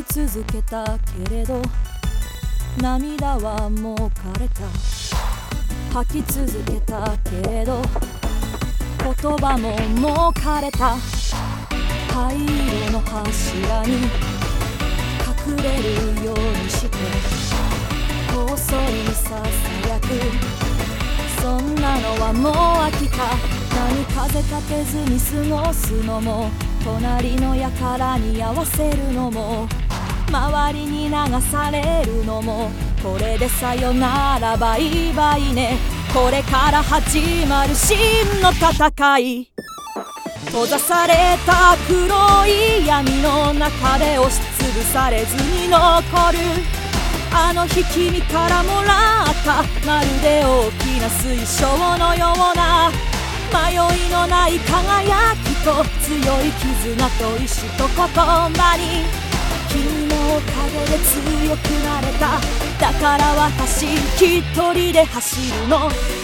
き続けたけれど涙はもう枯れた。吐き続けたけれど言葉ももう枯れた。灰色の柱に隠れるようにしてこっそりささやく。そんなのはもう飽きた。何風立てずに過ごすのも隣の輩に合わせるのも周りに流されるのもこれでさよならバイバイね。これから始まる真の戦い。閉ざされた黒い闇の中で押しつぶされずに残る。あの日君からもらったまるで大きな水晶のような迷いのない輝きと強い絆と意志と言葉に君のおかげで強くなれた。だから私一人で走るの。